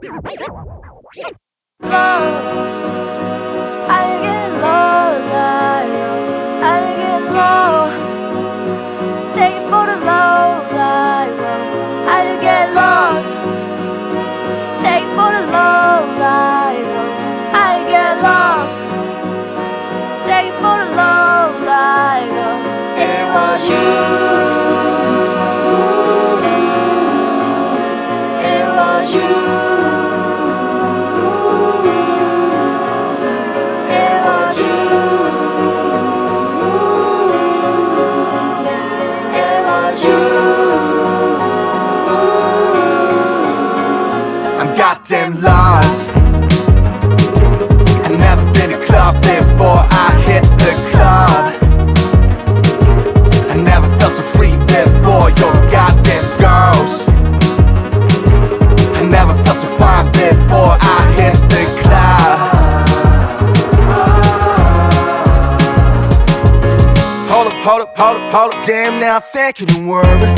I get low, I get low. Take it for the low, I get lost. Take it for the low, I get lost. Take it for the low, it was you. It was you. Goddamn lost. I've never been to a club before I hit the club. I never felt so free before your goddamn ghost. I never felt so fine before I hit the club. Hold up, damn now thank you, don't worry.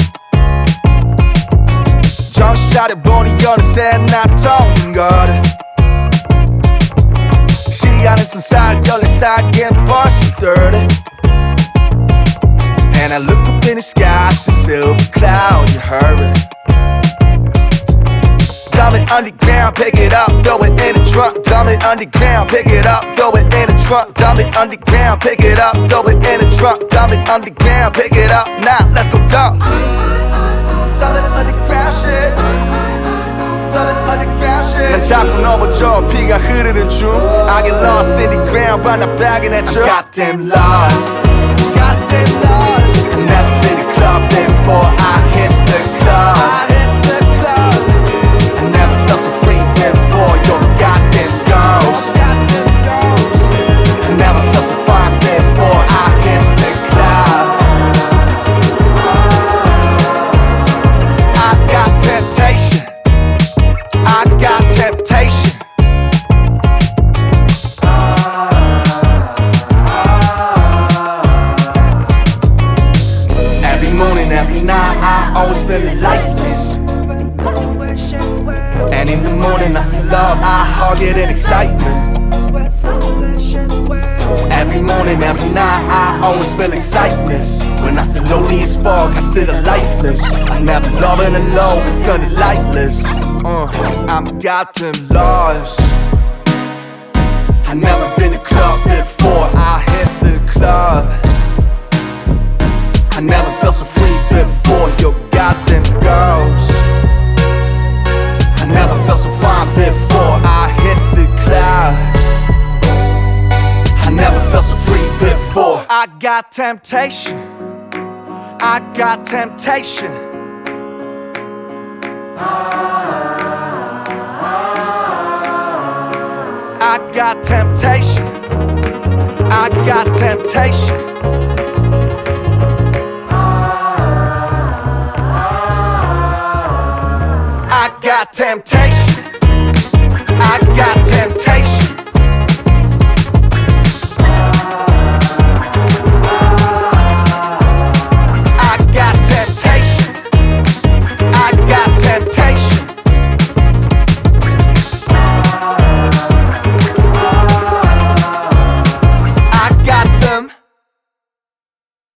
정신차려 보니 어느새 나 통한 거래. 시간은 손살 14살에 벌써 30. And I look up in the sky, it's a silver cloud, you hurry. Dump it underground, pick it up, throw it in the trunk. Dump it underground, pick it up, throw it in the trunk. Dump it underground, pick it up, throw it in the trunk. Dump it underground, pick it up, now let's go dump. Dump it underground shit. Dump it underground shit. 난 자꾸 넘어져 피가 흐르는 중. I get lost in the ground but not bagging at you. I'm goddamn lost. Goddamn lost. I've never been to a club before I hit the club. I hit the club. I never felt so free before your goddamn ghost. I never felt so fine before I hit the club. I got temptation. I got temptation. Every morning, every night, I always feel lifeless. And in the morning, I feel love, I hug it in excitement. Every morning, every night, I always feel excitement. When I feel lonely as fuck, I still lifeless. I never loving alone, gonna lightless. I'm goddamn lost. I never been to a club before I hit the club. I never felt so free before your goddamn ghost. I never felt so fine before I hit the club. I never felt so free before. I got temptation. I got temptation. I got temptation. I got temptation. I got temptation. I got temptation.